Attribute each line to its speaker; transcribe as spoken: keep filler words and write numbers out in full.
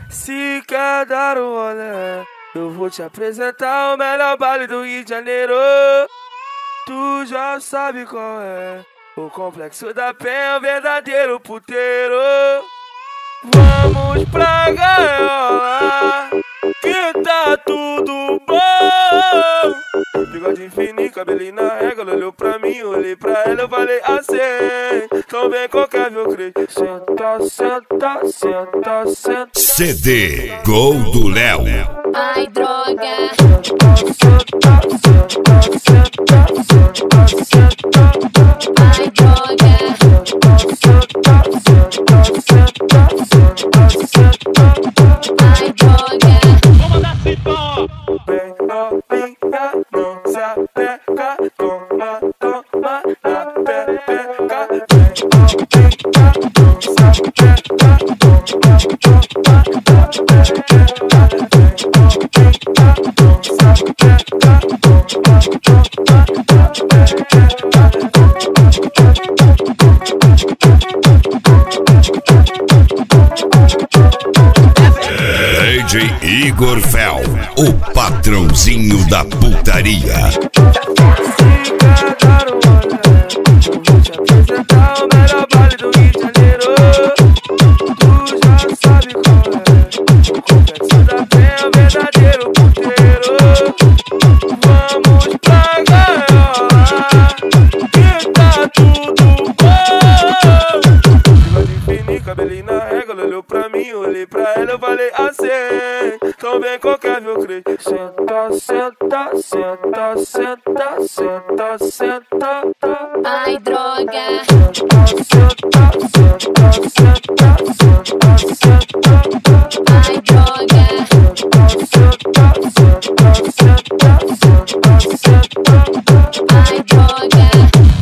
Speaker 1: Se quer dar um rolê, eu vou te apresentar o melhor baile do Rio de Janeiro. Tu já sabe qual é, o Complexo da Penha, o verdadeiro puteiro. Vamos pra gaiola, que tá tudo bom. Bigode fininho, cabelinho na régua, ela olhou pra mim, eu olhei pra ela, eu falei assim: então vem qualquer meu creio. Senta, senta, senta, senta.
Speaker 2: C D Gol do Léo.
Speaker 3: Ai, droga. Ai, droga. Ai, droga.
Speaker 4: Vou mandar cipó.
Speaker 1: Vem novinha, não se apega, toma, toma na pepeca. Vem novinha, não se apega, toma, toma na pepeca. Vem novinha, não se apega, toma,
Speaker 2: D J Igor Fel, o patrãozinho da putaria.
Speaker 1: Se quer dar um rolê, eu vou te apresentar o melhor baile do Rio de Janeiro. Tu já sabe qual é, o Complexo da Penha, o verdadeiro puteiro. Vamos pra gaiola, que tá tudo bom. Bigode fininho, cabelinho na régua, ela olhou pra mim, eu olhei pra ela, eu falei assim: então vem qualquer meu creio. Senta, senta, senta, senta, senta, senta.
Speaker 3: Ai, droga.
Speaker 1: Senta, senta, senta, senta, senta.
Speaker 3: Ai, droga.
Speaker 1: Senta, senta, senta, senta, senta.
Speaker 3: Ai, droga.